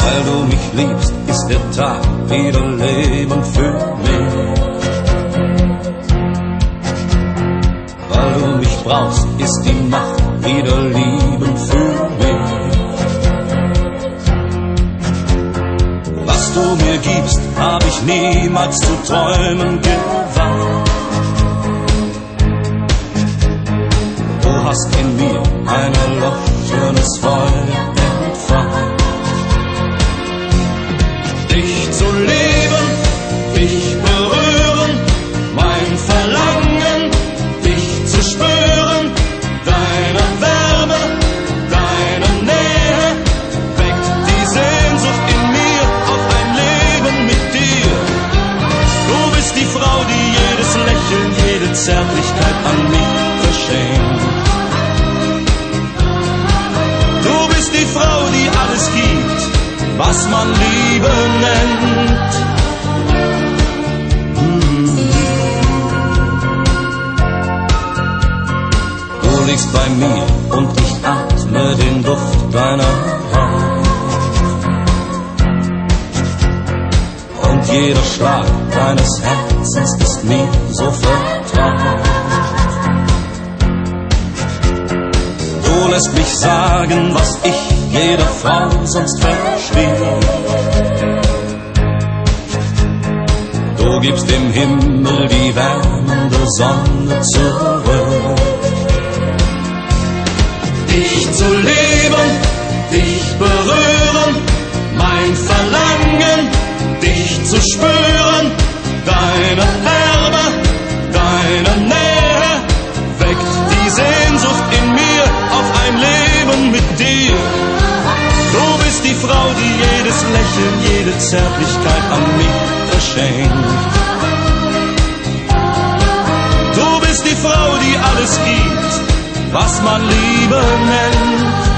Weil du mich liebst, ist der Tag wieder Leben für mich. Weil du mich brauchst, ist die Nacht wieder Lieben für mich. Was du mir gibst, hab ich niemals zu träumen gewagt. Du hast in mir ein erloschenes Feuer entfacht. Dich zu leben, dich berühren, mein Verlangen, dich zu spüren, deine Wärme, deine Nähe, weckt die Sehnsucht in mir auf ein Leben mit dir. Du bist die Frau, die jedes Lächeln, jede Zärtlichkeit an mich verschenkt. Du bist die Frau, die alles gibt, was man Liebe nennt. Du liegst bei mir und ich atme den Duft deiner Haut. Und jeder Schlag deines Herzens ist mir so vertraut. Du lässt mich sagen, was ich jeder Frau sonst verstehe. Du gibst dem Himmel die wärmende Sonne zurück. Dich zu leben, dich berühren, mein Verlangen, dich zu spüren, deine Wärme, deine Nähe, weckt die Sehnsucht in mir auf ein Leben mit dir. Du bist die Frau, die jedes Lächeln, jede Zärtlichkeit an mich verschenkt. Du bist die Frau, die alles gibt, was man Liebe nennt.